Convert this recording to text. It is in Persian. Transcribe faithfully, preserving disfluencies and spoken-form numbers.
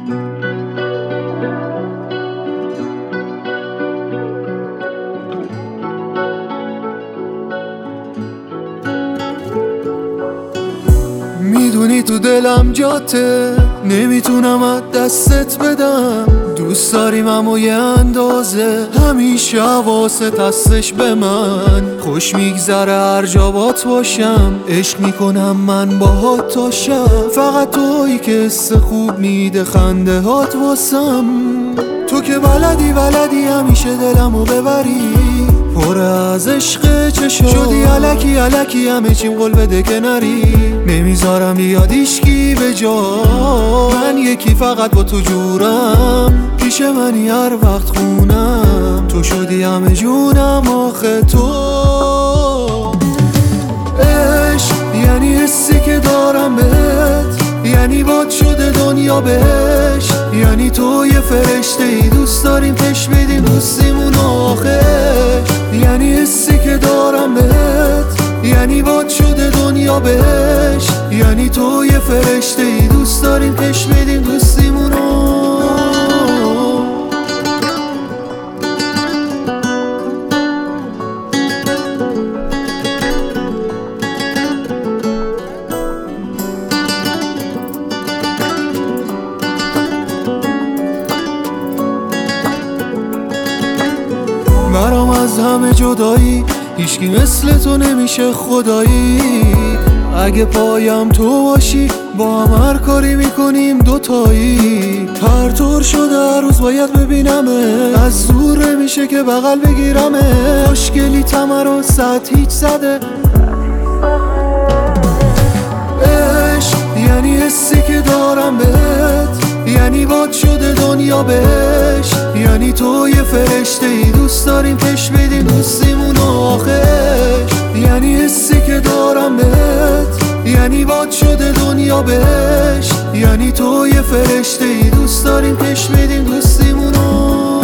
میدونی تو دلم جاته، نمیتونم از دستت بدم. دوست داریم اما یه اندازه، همیشه حواست هستش به من. خوش میگذره هر جا بات باشم، عشق میکنم من باهات تا شب. فقط تویی که حس خوب میده خنده هات واسم. تو که بلدی بلدی همیشه دلمو ببری، پر از عشق چشم شدی علکی علکی همه چیم قول بده که نری. نمیذارم بیاد هیچکی به جا، من یکی فقط با تو جورم. پیش منی هر وقت خونم، تو شدی همه جونم آخه تو. عشق یعنی حسی که دارم بهت، یعنی باد شده دنیا بهش. یعنی تو یه فرشته ای دوست داریم پیش بدیم دوستیمون آخه. یعنی حسی که دارم بهت، یعنی باد شده دنیا بهش. یعنی تو یه فرشته ای دوست داریم پیش بدیم دوستیمون برام از همه جدایی، هیچکی مثل تو نمیشه خدایی. اگه پایم تو باشی با هم هر کاری میکنیم دوتایی. تر تر شده هر روز باید ببینمه، از دور نمیشه که بغل بگیرمه. خوشگلی تمر و ساعت هیچ زده. عشق یعنی حسی که دارم بهت، یعنی باد شده دنیا بهش. یعنی تو یه فرشته ای دوست داریم پیش بدیم دوستیمون آخش. یعنی حسی که دارم بهت، یعنی باد شده دنیا بهش. یعنی تو یه فرشته ای دوست داریم پیش بدیم دوستیمون